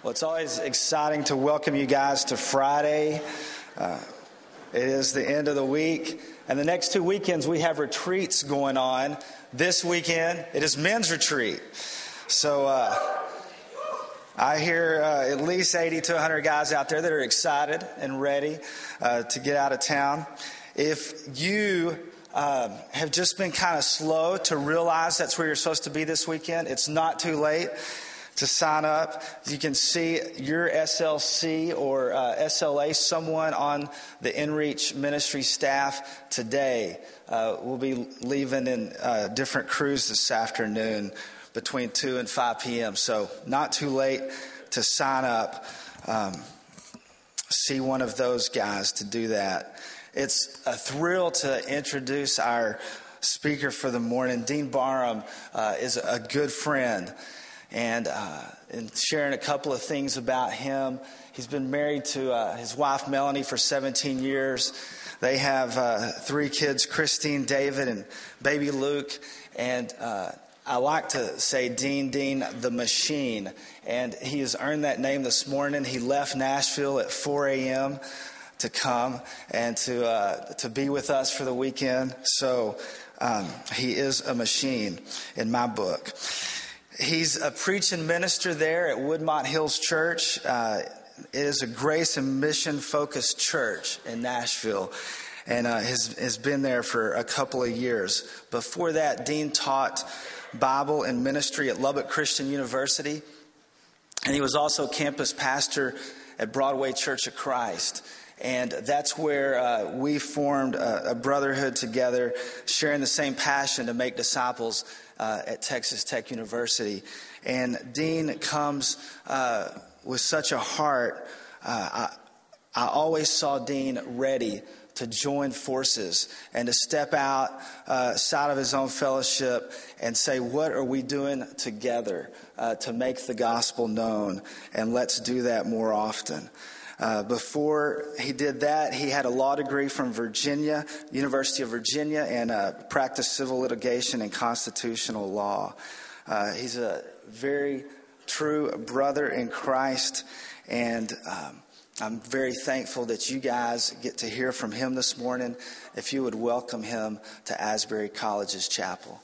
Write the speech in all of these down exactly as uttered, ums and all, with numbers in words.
Well, it's always exciting to welcome you guys to Friday. Uh, it is the end of the week, and the next two weekends we have retreats going on. This weekend, it is men's retreat. So uh, I hear uh, at least eighty to one hundred guys out there that are excited and ready uh, to get out of town. If you um, have just been kind of slow to realize that's where you're supposed to be this weekend, it's not too late to sign up. You can see your S L C or uh, S L A, someone on the InReach ministry staff today. Uh, we'll be leaving in uh, different crews this afternoon between two and five p.m. So not too late to sign up. Um, see one of those guys to do that. It's a thrill to introduce our speaker for the morning. Dean Barham uh, is a good friend. And, uh, and sharing a couple of things about him. He's been married to uh, his wife, Melanie, for seventeen years. They have uh, three kids, Christine, David, and baby Luke. And uh, I like to say Dean, Dean, the machine. And he has earned that name this morning. He left Nashville at four a.m. to come and to uh, to be with us for the weekend. So um, he is a machine in my book. He's a preaching minister there at Woodmont Hills Church. Uh, it is a grace and mission-focused church in Nashville, and uh, has, has been there for a couple of years. Before that, Dean taught Bible and ministry at Lubbock Christian University, and he was also campus pastor at Broadway Church of Christ. And that's where uh, we formed a, a brotherhood together, sharing the same passion to make disciples uh, at Texas Tech University. And Dean comes uh, with such a heart. Uh, I, I always saw Dean ready to join forces and to step out uh, side of his own fellowship and say, what are we doing together uh, to make the gospel known? And let's do that more often. Uh, before he did that, he had a law degree from Virginia, University of Virginia, and uh, practiced civil litigation and constitutional law. Uh, he's a very true brother in Christ, and um, I'm very thankful that you guys get to hear from him this morning. If you would welcome him to Asbury College's chapel.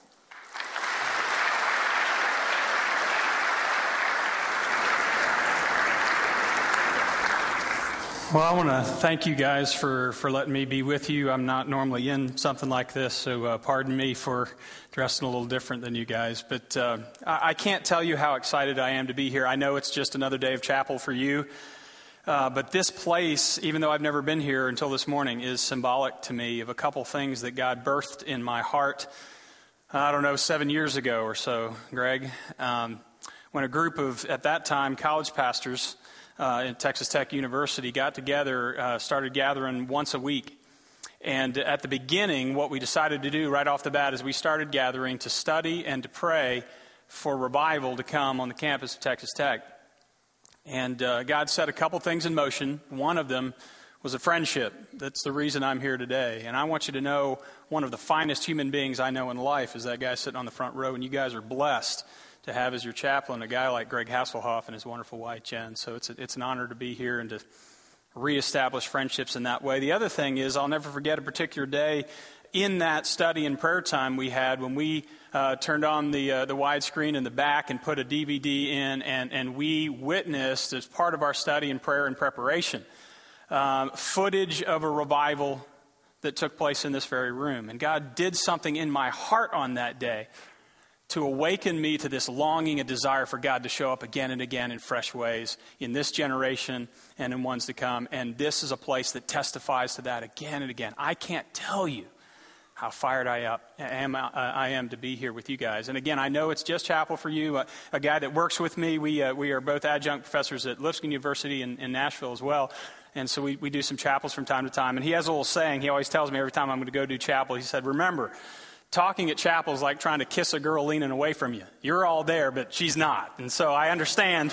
Well, I want to thank you guys for, for letting me be with you. I'm not normally in something like this, so uh, pardon me for dressing a little different than you guys. But uh, I, I can't tell you how excited I am to be here. I know it's just another day of chapel for you. Uh, but this place, even though I've never been here until this morning, is symbolic to me of a couple things that God birthed in my heart, I don't know, seven years ago or so, Greg, um, when a group of, at that time, college pastors Uh, in Texas Tech University got together, uh, started gathering once a week. And at the beginning, what we decided to do right off the bat is we started gathering to study and to pray for revival to come on the campus of Texas Tech. And uh, God set a couple things in motion. One of them was a friendship. That's the reason I'm here today. And I want you to know one of the finest human beings I know in life is that guy sitting on the front row. And you guys are blessed to have as your chaplain a guy like Greg Hasselhoff and his wonderful wife, Jen. So it's a, it's an honor to be here and to reestablish friendships in that way. The other thing is I'll never forget a particular day in that study and prayer time we had when we uh, turned on the uh, the widescreen in the back and put a D V D in, and, and we witnessed, as part of our study and prayer and preparation, um, footage of a revival that took place in this very room. And God did something in my heart on that day to awaken me to this longing and desire for God to show up again and again in fresh ways in this generation and in ones to come. And this is a place that testifies to that again and again. I can't tell you how fired I up am I am to be here with you guys. And again, I know it's just chapel for you. A, a guy that works with me, we uh, we are both adjunct professors at Lipscomb University in, in Nashville as well. And so we, we do some chapels from time to time. And he has a little saying. He always tells me every time I'm going to go do chapel, he said, remember, talking at chapel is like trying to kiss a girl leaning away from you. You're all there, but she's not. And so I understand.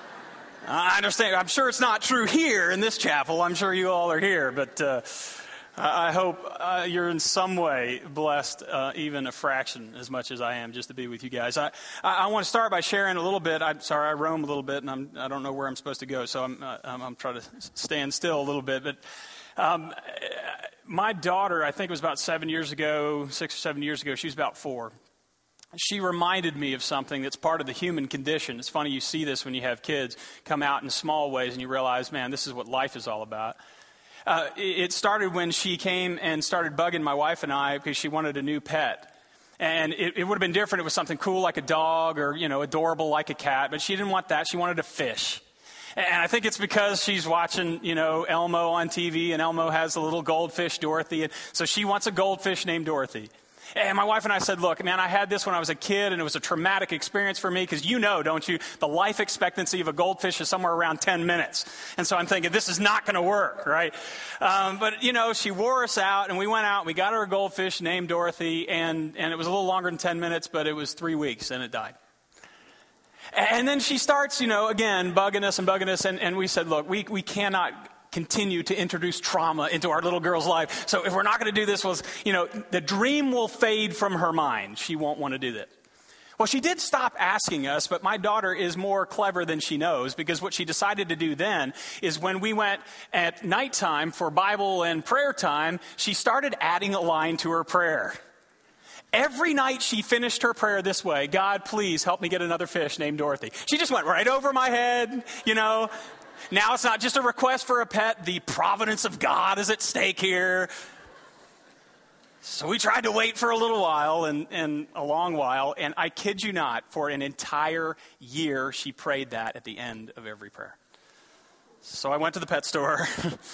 I understand. I'm sure it's not true here in this chapel. I'm sure you all are here. But uh, I hope uh, you're in some way blessed, uh, even a fraction as much as I am, just to be with you guys. I, I, I want to start by sharing a little bit. I'm sorry, I roam a little bit, and I'm, I don't know where I'm supposed to go, so I'm, uh, I'm, I'm trying to stand still a little bit. But um, my daughter, I think it was about seven years ago, six or seven years ago, she was about four. She reminded me of something that's part of the human condition. It's funny, you see this when you have kids come out in small ways, and you realize, man, this is what life is all about. Uh, it started when she came and started bugging my wife and I because she wanted a new pet. And it, it would have been different. It was something cool like a dog or, you know, adorable like a cat. But she didn't want that. She wanted a fish. And I think it's because she's watching, you know, Elmo on T V. And Elmo has a little goldfish, Dorothy. And so she wants a goldfish named Dorothy. And my wife and I said, look, man, I had this when I was a kid, and it was a traumatic experience for me because you know, don't you, the life expectancy of a goldfish is somewhere around ten minutes. And so I'm thinking, this is not going to work, right? Um, but, you know, she wore us out, and we went out, and we got her a goldfish named Dorothy, and, and it was a little longer than ten minutes, but it was three weeks, and it died. And then she starts, you know, again, bugging us and bugging us, and, and we said, look, we, we cannot continue to introduce trauma into our little girl's life. So if we're not going to do this, was you know, the dream will fade from her mind. She won't want to do that. Well, she did stop asking us, but my daughter is more clever than she knows, because what she decided to do then is when we went at nighttime for Bible and prayer time, she started adding a line to her prayer. Every night she finished her prayer this way: God, please help me get another fish named Dorothy. She just went right over my head, you know. Now it's not just a request for a pet. The providence of God is at stake here. So we tried to wait for a little while and, and a long while. And I kid you not, for an entire year, she prayed that at the end of every prayer. So I went to the pet store.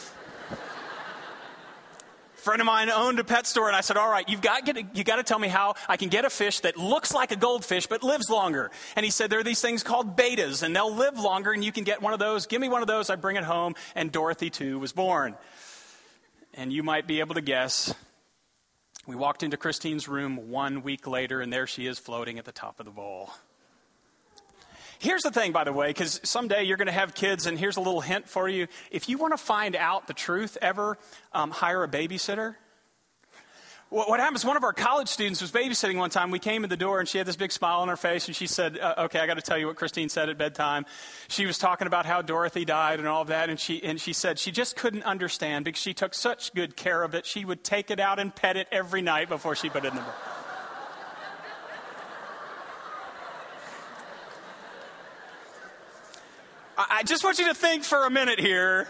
A friend of mine owned a pet store, and I said, all right, you've got, get, you got to tell me how I can get a fish that looks like a goldfish but lives longer. And he said, there are these things called betas, and they'll live longer, and you can get one of those. Give me one of those. I bring it home, and Dorothy, too, was born. And you might be able to guess. We walked into Christine's room one week later, and there she is floating at the top of the bowl. Here's the thing, by the way, because someday you're going to have kids, and here's a little hint for you. If you want to find out the truth ever, um, hire a babysitter. What, what happens, one of our college students was babysitting one time. We came in the door, and she had this big smile on her face, and she said, uh, okay, I got to tell you what Christine said at bedtime. She was talking about how Dorothy died and all of that, and she, and she said she just couldn't understand because she took such good care of it. She would take it out and pet it every night before she put it in the bed. I just want you to think for a minute here,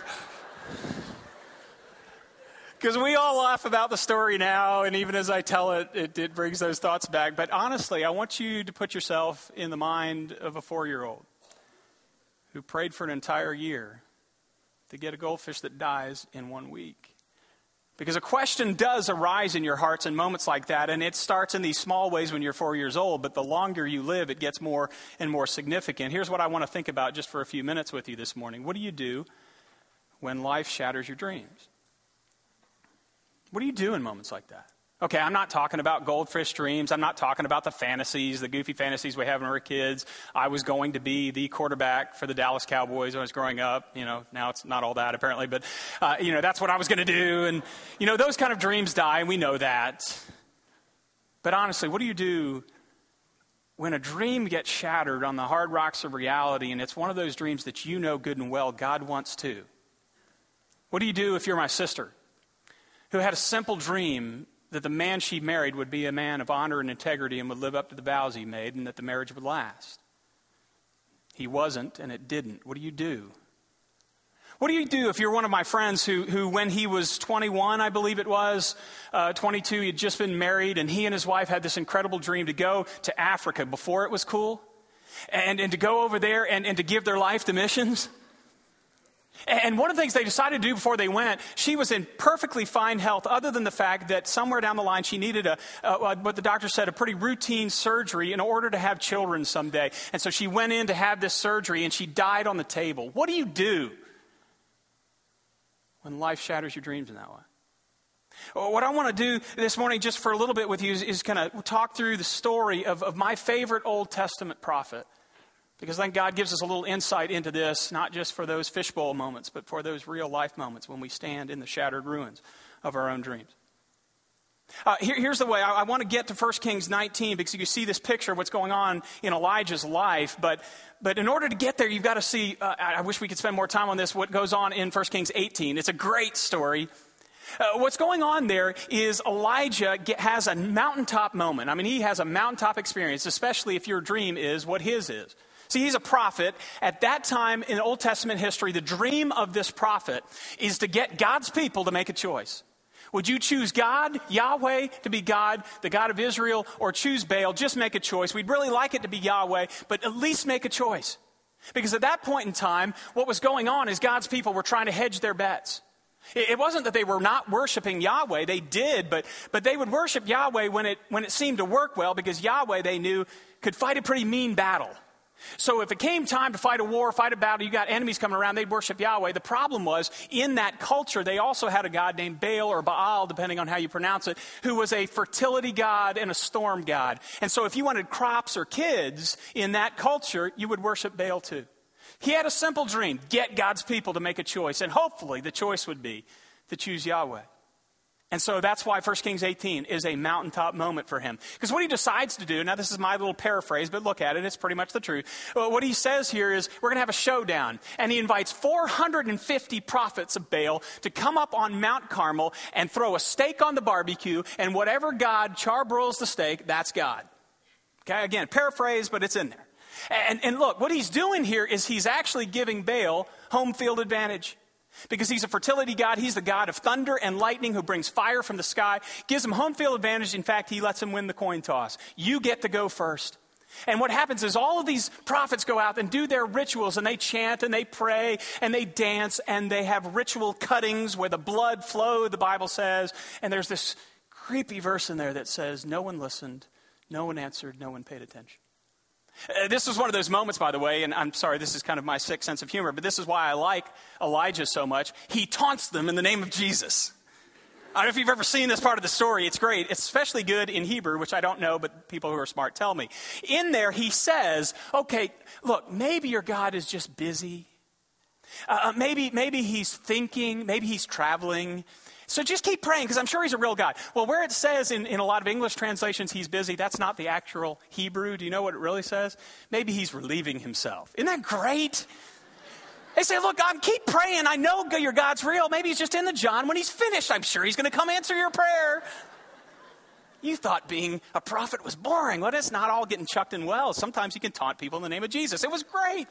because we all laugh about the story now, and even as I tell it, it, it brings those thoughts back. But honestly, I want you to put yourself in the mind of a four-year-old who prayed for an entire year to get a goldfish that dies in one week. Because a question does arise in your hearts in moments like that, and it starts in these small ways when you're four years old, but the longer you live, it gets more and more significant. Here's what I want to think about just for a few minutes with you this morning. What do you do when life shatters your dreams? What do you do in moments like that? Okay, I'm not talking about goldfish dreams. I'm not talking about the fantasies, the goofy fantasies we have when we were kids. I was going to be the quarterback for the Dallas Cowboys when I was growing up. You know, now it's not all that apparently, but, uh, you know, that's what I was going to do. And, you know, those kind of dreams die, and we know that. But honestly, what do you do when a dream gets shattered on the hard rocks of reality, and it's one of those dreams that you know good and well God wants to? What do you do if you're my sister, who had a simple dream that the man she married would be a man of honor and integrity and would live up to the vows he made, and that the marriage would last? He wasn't, and it didn't. What do you do? What do you do if you're one of my friends who, who when he was twenty-one, I believe it was, uh, twenty-two, he had just been married, and he and his wife had this incredible dream to go to Africa before it was cool, and, and to go over there and, and to give their life to missions? And one of the things they decided to do before they went, she was in perfectly fine health, other than the fact that somewhere down the line she needed a, uh, what the doctor said, a pretty routine surgery in order to have children someday. And so she went in to have this surgery, and she died on the table. What do you do when life shatters your dreams in that way? Well, what I want to do this morning, just for a little bit with you, is, is kind of talk through the story of, of my favorite Old Testament prophet. Because then God gives us a little insight into this, not just for those fishbowl moments, but for those real life moments when we stand in the shattered ruins of our own dreams. Uh, here, here's the way. I, I want to get to First Kings nineteen because you see this picture of what's going on in Elijah's life. But but in order to get there, you've got to see, uh, I wish we could spend more time on this, what goes on in First Kings eighteen. It's a great story. Uh, what's going on there is Elijah get, has a mountaintop moment. I mean, he has a mountaintop experience, especially if your dream is what his is. See, he's a prophet. At that time in Old Testament history, the dream of this prophet is to get God's people to make a choice. Would you choose God, Yahweh, to be God, the God of Israel, or choose Baal? Just make a choice. We'd really like it to be Yahweh, but at least make a choice. Because at that point in time, what was going on is God's people were trying to hedge their bets. It wasn't that they were not worshiping Yahweh. They did, but, but they would worship Yahweh when it, when it seemed to work well, because Yahweh, they knew, could fight a pretty mean battle. So if it came time to fight a war, fight a battle, you got enemies coming around, they'd worship Yahweh. The problem was, in that culture, they also had a god named Baal or Baal, depending on how you pronounce it, who was a fertility god and a storm god. And so if you wanted crops or kids in that culture, you would worship Baal too. He had a simple dream: get God's people to make a choice. And hopefully the choice would be to choose Yahweh. And so that's why First Kings eighteen is a mountaintop moment for him. Because what he decides to do, now this is my little paraphrase, but look at it, it's pretty much the truth. What he says here is, we're going to have a showdown. And he invites four hundred fifty prophets of Baal to come up on Mount Carmel and throw a steak on the barbecue, and whatever god charbroils the steak, that's God. Okay, again, paraphrase, but it's in there. And, and look, what he's doing here is he's actually giving Baal home field advantage. Because he's a fertility god, he's the god of thunder and lightning who brings fire from the sky, gives him home field advantage. In fact, he lets him win the coin toss. You get to go first. And what happens is all of these prophets go out and do their rituals, and they chant and they pray and they dance and they have ritual cuttings where the blood flowed, the Bible says. And there's this creepy verse in there that says, no one listened, no one answered, no one paid attention. Uh, this was one of those moments, by the way, and I'm sorry, this is kind of my sick sense of humor, but this is why I like Elijah so much. He taunts them in the name of Jesus. I don't know if you've ever seen this part of the story. It's great. It's especially good in Hebrew, which I don't know, but people who are smart tell me. In there, he says, okay, look, maybe your God is just busy. Uh, maybe, maybe he's thinking, maybe he's traveling. So just keep praying, because I'm sure he's a real God. Well, where it says in, in a lot of English translations he's busy, that's not the actual Hebrew. Do you know what it really says? Maybe he's relieving himself. Isn't that great? They say, look, I'm keep praying. I know your God's real. Maybe he's just in the John. When he's finished, I'm sure he's going to come answer your prayer. You thought being a prophet was boring. Well, it's not all getting chucked in wells. Sometimes you can taunt people in the name of Jesus. It was great.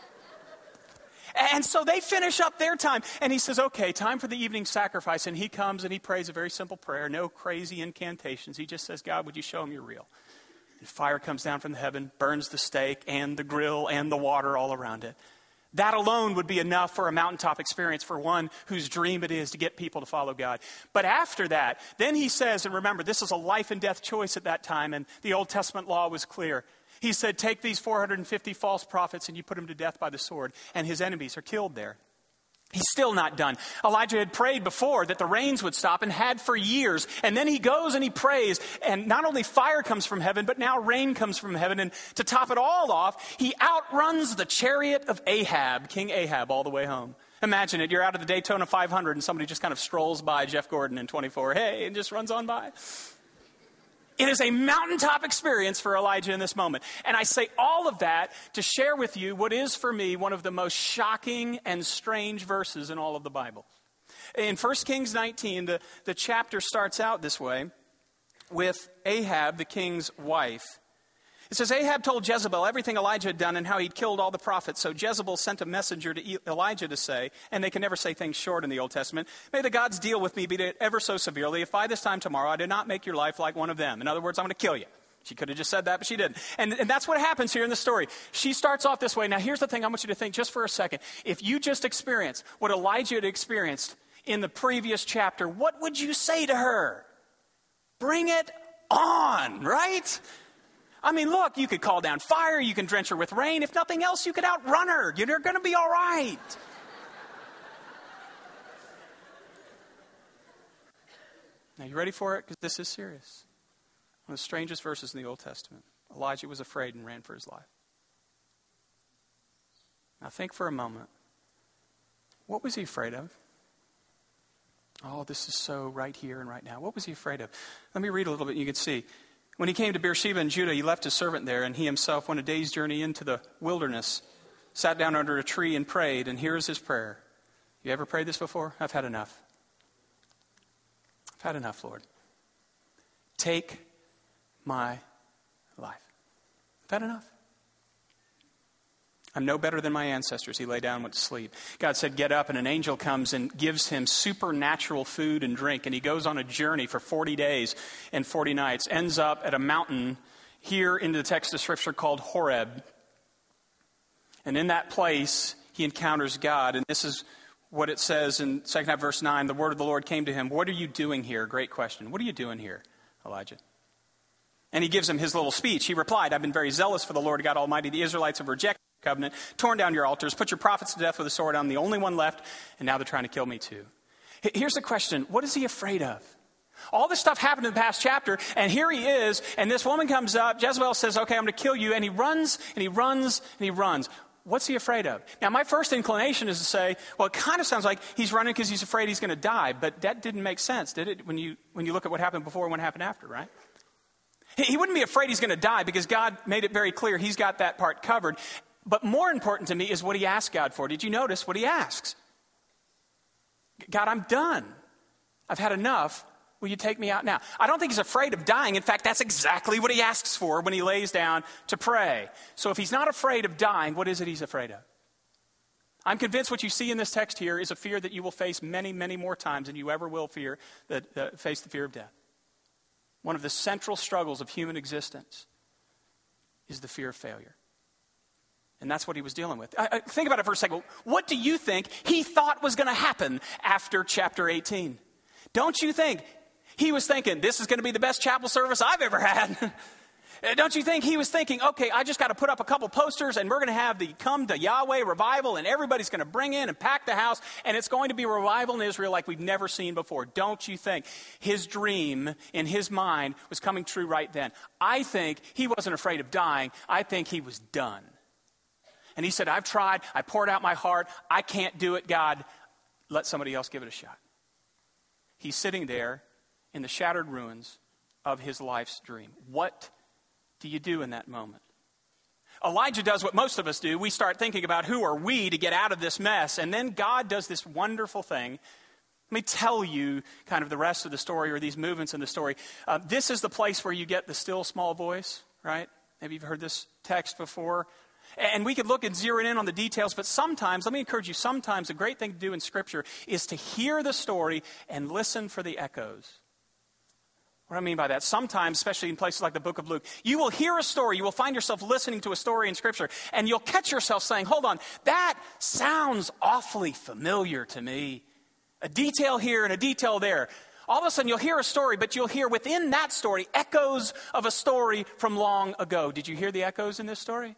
And so they finish up their time. And he says, okay, time for the evening sacrifice. And he comes and he prays a very simple prayer. No crazy incantations. He just says, God, would you show him you're real? And fire comes down from the heaven, burns the steak and the grill and the water all around it. That alone would be enough for a mountaintop experience for one whose dream it is to get people to follow God. But after that, then he says, and remember, this is a life and death choice at that time, and the Old Testament law was clear. He said, take these four hundred fifty false prophets and you put them to death by the sword, and his enemies are killed there. He's still not done. Elijah had prayed before that the rains would stop, and had for years. And then he goes and he prays, and not only fire comes from heaven, but now rain comes from heaven. And to top it all off, he outruns the chariot of Ahab, King Ahab, all the way home. Imagine it. You're out of the Daytona five hundred and somebody just kind of strolls by Jeff Gordon in twenty-four. Hey, and just runs on by. It is a mountaintop experience for Elijah in this moment. And I say all of that to share with you what is for me one of the most shocking and strange verses in all of the Bible. In First Kings nineteen, the, the chapter starts out this way with Ahab, the king's wife. It says, Ahab told Jezebel everything Elijah had done and how he'd killed all the prophets. So Jezebel sent a messenger to Elijah to say, and they can never say things short in the Old Testament, may the gods deal with me be it ever so severely if by this time tomorrow I do not make your life like one of them. In other words, I'm going to kill you. She could have just said that, but she didn't. And, and that's what happens here in the story. She starts off this way. Now, here's the thing I want you to think just for a second. If you just experienced what Elijah had experienced in the previous chapter, what would you say to her? Bring it on, right? I mean, look, you could call down fire, you can drench her with rain. If nothing else, you could outrun her. You're going to be all right. Now, you ready for it? Because this is serious. One of the strangest verses in the Old Testament. Elijah was afraid and ran for his life. Now, think for a moment. What was he afraid of? Oh, this is so right here and right now. What was he afraid of? Let me read a little bit and you can see. When he came to Beersheba in Judah, he left his servant there, and he himself went a day's journey into the wilderness, sat down under a tree and prayed, and here is his prayer. You ever prayed this before? I've had enough. I've had enough, Lord. Take my life. I've had enough. I'm no better than my ancestors. He lay down and went to sleep. God said, get up, and an angel comes and gives him supernatural food and drink. And he goes on a journey for forty days and forty nights, ends up at a mountain here in the text of Scripture called Horeb. And in that place, he encounters God. And this is what it says in second half verse nine. The word of the Lord came to him. What are you doing here? Great question. What are you doing here, Elijah? And he gives him his little speech. He replied, I've been very zealous for the Lord God Almighty. The Israelites have rejected your covenant, torn down your altars, put your prophets to death with a sword. I'm the only one left, and now they're trying to kill me too. Here's the question. What is he afraid of? All this stuff happened in the past chapter, and here he is, and this woman comes up. Jezebel says, okay, I'm going to kill you. And he runs, and he runs, and he runs. What's he afraid of? Now, my first inclination is to say, well, it kind of sounds like he's running because he's afraid he's going to die. But that didn't make sense, did it, when you when you look at what happened before and what happened after, right? He, he wouldn't be afraid he's going to die because God made it very clear he's got that part covered. But more important to me is what he asked God for. Did you notice what he asks? God, I'm done. I've had enough. Will you take me out now? I don't think he's afraid of dying. In fact, that's exactly what he asks for when he lays down to pray. So if he's not afraid of dying, what is it he's afraid of? I'm convinced what you see in this text here is a fear that you will face many, many more times than you ever will fear that uh, face the fear of death. One of the central struggles of human existence is the fear of failure. And that's what he was dealing with. I, I, think about it for a second. What do you think he thought was going to happen after chapter eighteen? Don't you think he was thinking, this is going to be the best chapel service I've ever had? Don't you think he was thinking, okay, I just got to put up a couple posters and we're going to have the Come to Yahweh revival and everybody's going to bring in and pack the house and it's going to be a revival in Israel like we've never seen before. Don't you think his dream in his mind was coming true right then? I think he wasn't afraid of dying. I think he was done. And he said, I've tried. I poured out my heart. I can't do it, God. Let somebody else give it a shot. He's sitting there in the shattered ruins of his life's dream. What do you do in that moment? Elijah does what most of us do. We start thinking about who are we to get out of this mess. And then God does this wonderful thing. Let me tell you kind of the rest of the story or these movements in the story. Uh, this is the place where you get the still small voice, right? Maybe you've heard this text before. And we could look and zero in on the details, but sometimes, let me encourage you, sometimes a great thing to do in Scripture is to hear the story and listen for the echoes. What do I mean by that? Sometimes, especially in places like the book of Luke, you will hear a story, you will find yourself listening to a story in Scripture, and you'll catch yourself saying, hold on, that sounds awfully familiar to me. A detail here and a detail there. All of a sudden, you'll hear a story, but you'll hear within that story echoes of a story from long ago. Did you hear the echoes in this story?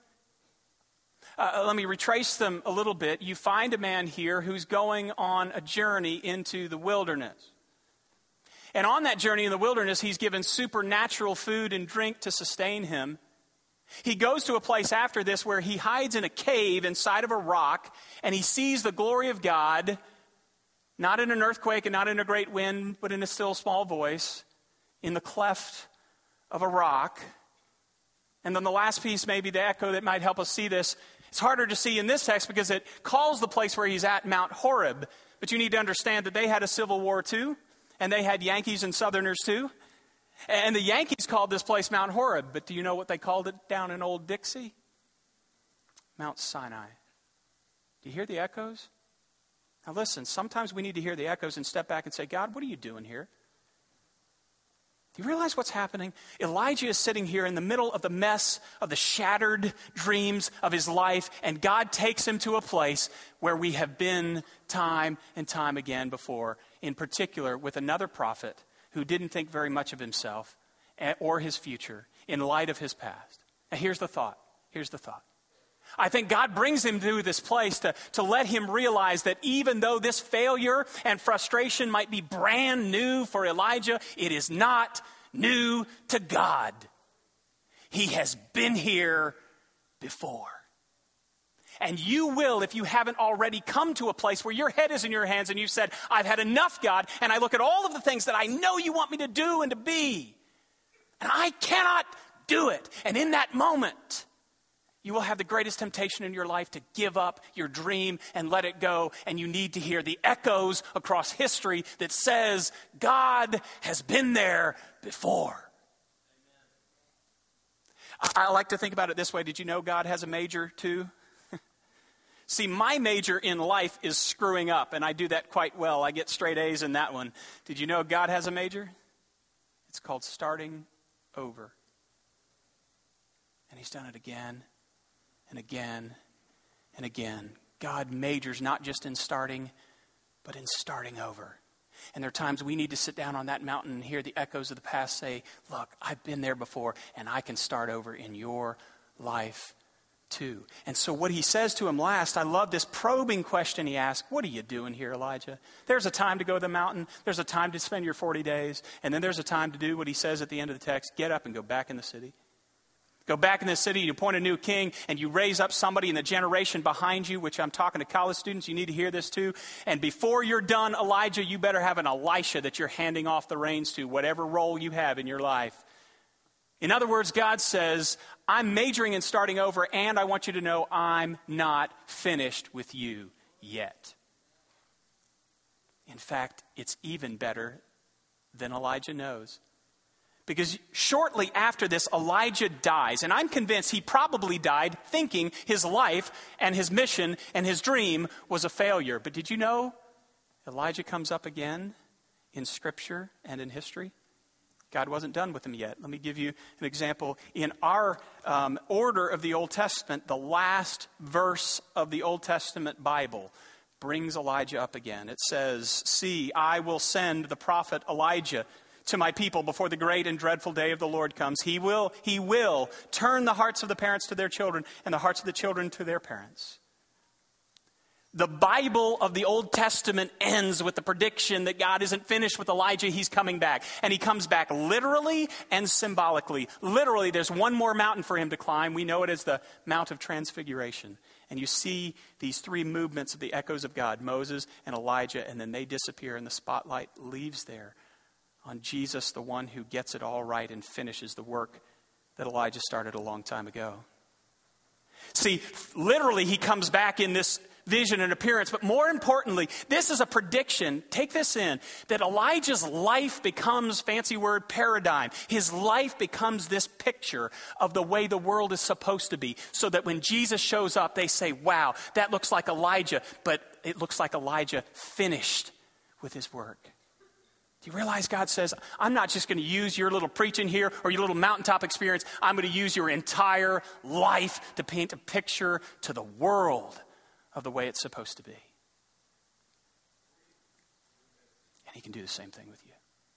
Uh, let me retrace them a little bit. You find a man here who's going on a journey into the wilderness. And on that journey in the wilderness, he's given supernatural food and drink to sustain him. He goes to a place after this where he hides in a cave inside of a rock, and he sees the glory of God, not in an earthquake and not in a great wind, but in a still small voice, in the cleft of a rock. And then the last piece, maybe the echo that might help us see this. It's harder to see in this text because it calls the place where he's at Mount Horeb. But you need to understand that they had a civil war too. And they had Yankees and Southerners too. And the Yankees called this place Mount Horeb. But do you know what they called it down in Old Dixie? Mount Sinai. Do you hear the echoes? Now listen, sometimes we need to hear the echoes and step back and say, God, what are you doing here? Do you realize what's happening? Elijah is sitting here in the middle of the mess of the shattered dreams of his life, and God takes him to a place where we have been time and time again before, in particular with another prophet who didn't think very much of himself or his future in light of his past. Now here's the thought. Here's the thought. I think God brings him to this place to, to let him realize that even though this failure and frustration might be brand new for Elijah, it is not new to God. He has been here before. And you will, if you haven't already, come to a place where your head is in your hands and you've said, I've had enough, God, and I look at all of the things that I know you want me to do and to be, and I cannot do it. And in that moment, you will have the greatest temptation in your life to give up your dream and let it go. And you need to hear the echoes across history that says, God has been there before. I, I like to think about it this way. Did you know God has a major too? See, my major in life is screwing up, and I do that quite well. I get straight A's in that one. Did you know God has a major? It's called starting over. And he's done it again and again and again. God majors not just in starting, but in starting over. And there are times we need to sit down on that mountain and hear the echoes of the past say, look, I've been there before, and I can start over in your life too. And so what he says to him last, I love this probing question he asks. What are you doing here, Elijah? There's a time to go to the mountain. There's a time to spend your forty days. And then there's a time to do what he says at the end of the text. Get up and go back in the city. Go back in the city, you appoint a new king, and you raise up somebody in the generation behind you, which I'm talking to college students, you need to hear this too. And before you're done, Elijah, you better have an Elisha that you're handing off the reins to, whatever role you have in your life. In other words, God says, I'm majoring in starting over, and I want you to know I'm not finished with you yet. In fact, it's even better than Elijah knows. Because shortly after this, Elijah dies. And I'm convinced he probably died thinking his life and his mission and his dream was a failure. But did you know Elijah comes up again in Scripture and in history? God wasn't done with him yet. Let me give you an example. In our um, order of the Old Testament, the last verse of the Old Testament Bible brings Elijah up again. It says, see, I will send the prophet Elijah to my people before the great and dreadful day of the Lord comes. He will, he will turn the hearts of the parents to their children and the hearts of the children to their parents. The Bible of the Old Testament ends with the prediction that God isn't finished with Elijah. He's coming back. And he comes back literally and symbolically. Literally, there's one more mountain for him to climb. We know it as the Mount of Transfiguration. And you see these three movements of the echoes of God, Moses and Elijah, and then they disappear and the spotlight leaves there on Jesus, the one who gets it all right and finishes the work that Elijah started a long time ago. See, literally he comes back in this vision and appearance, but more importantly, this is a prediction, take this in, that Elijah's life becomes, fancy word, paradigm. His life becomes this picture of the way the world is supposed to be, so that when Jesus shows up, they say, wow, that looks like Elijah, but it looks like Elijah finished with his work. Do you realize God says, I'm not just going to use your little preaching here or your little mountaintop experience. I'm going to use your entire life to paint a picture to the world of the way it's supposed to be. And he can do the same thing with you.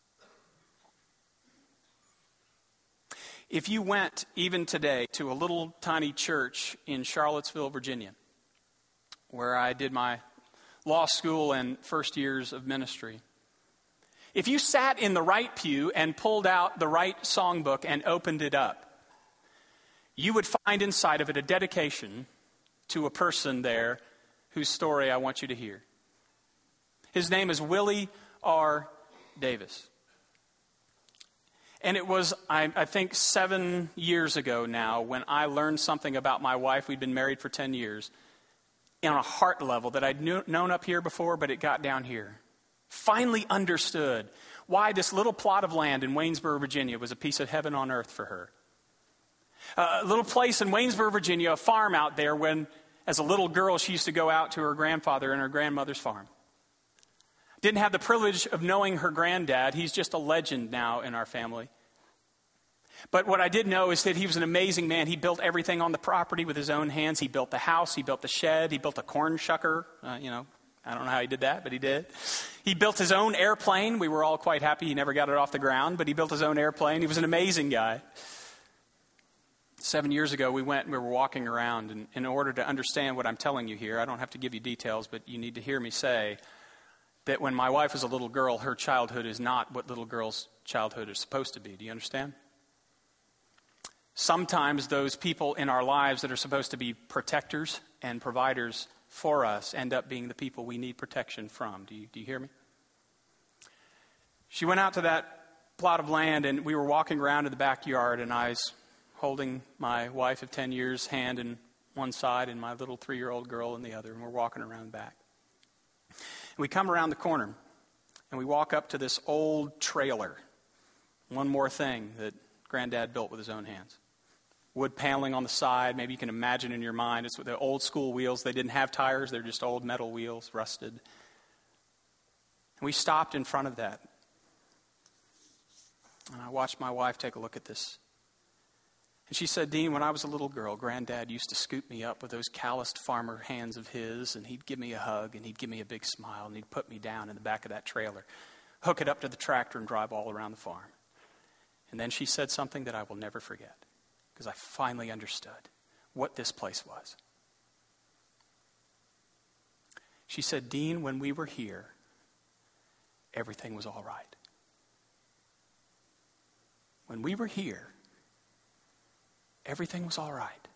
If you went even today to a little tiny church in Charlottesville, Virginia, where I did my law school and first years of ministry, if you sat in the right pew and pulled out the right songbook and opened it up, you would find inside of it a dedication to a person there whose story I want you to hear. His name is Willie R. Davis. And it was, I, I think, seven years ago now when I learned something about my wife. We'd been married for ten years on a heart level that I'd knew, known up here before, but it got down here. Finally understood why this little plot of land in Waynesboro, Virginia was a piece of heaven on earth for her. Uh, a little place in Waynesboro, Virginia, a farm out there when, as a little girl, she used to go out to her grandfather and her grandmother's farm. Didn't have the privilege of knowing her granddad. He's just a legend now in our family. But what I did know is that he was an amazing man. He built everything on the property with his own hands. He built the house. He built the shed. He built a corn shucker, uh, you know. I don't know how he did that, but he did. He built his own airplane. We were all quite happy. He never got it off the ground, but he built his own airplane. He was an amazing guy. Seven years ago, we went and we were walking around, and in order to understand what I'm telling you here, I don't have to give you details, but you need to hear me say that when my wife was a little girl, her childhood is not what little girls' childhood is supposed to be. Do you understand? Sometimes those people in our lives that are supposed to be protectors and providers for us end up being the people we need protection from. Do you, do you hear me? She went out to that plot of land, and we were walking around in the backyard, and I was holding my wife of ten years' hand in one side and my little three-year-old girl in the other, and we're walking around back. And we come around the corner, and we walk up to this old trailer. One more thing that Granddad built with his own hands. Wood paneling on the side. Maybe you can imagine in your mind. It's with the old school wheels. They didn't have tires. They're just old metal wheels, rusted. And we stopped in front of that. And I watched my wife take a look at this. And she said, Dean, when I was a little girl, Granddad used to scoop me up with those calloused farmer hands of his, and he'd give me a hug, and he'd give me a big smile, and he'd put me down in the back of that trailer, hook it up to the tractor, and drive all around the farm. And then she said something that I will never forget, because I finally understood what this place was. She said, Dean, when we were here, everything was all right. When we were here, everything was all right.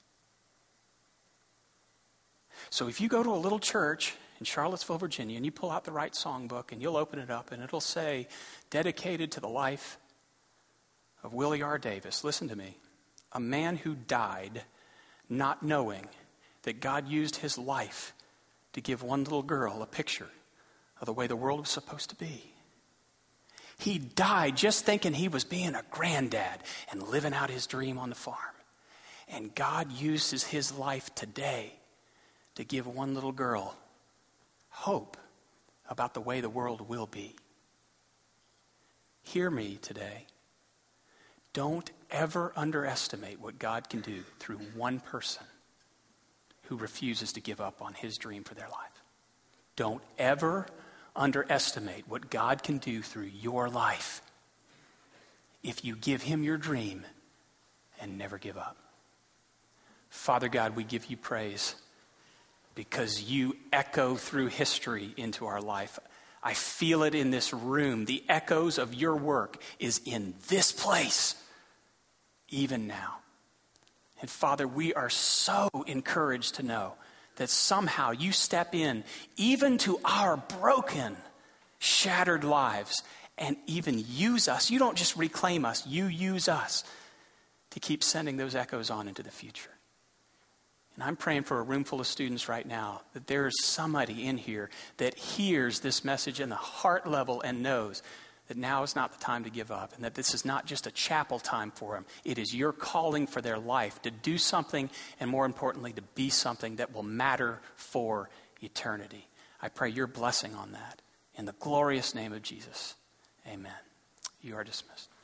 So if you go to a little church in Charlottesville, Virginia, and you pull out the right songbook, and you'll open it up, and it'll say, dedicated to the life of Willie R. Davis. Listen to me. A man who died not knowing that God used his life to give one little girl a picture of the way the world was supposed to be. He died just thinking he was being a granddad and living out his dream on the farm. And God uses his life today to give one little girl hope about the way the world will be. Hear me today. Don't ever underestimate what God can do through one person who refuses to give up on his dream for their life. Don't ever underestimate what God can do through your life if you give him your dream and never give up. Father God, we give you praise because you echo through history into our life. I feel it in this room. The echoes of your work is in this place, even now. And Father, we are so encouraged to know that somehow you step in even to our broken, shattered lives and even use us. You don't just reclaim us, you use us to keep sending those echoes on into the future. And I'm praying for a room full of students right now that there is somebody in here that hears this message in the heart level and knows that now is not the time to give up, and that this is not just a chapel time for them. It is your calling for their life to do something, and more importantly, to be something that will matter for eternity. I pray your blessing on that. In the glorious name of Jesus, amen. You are dismissed.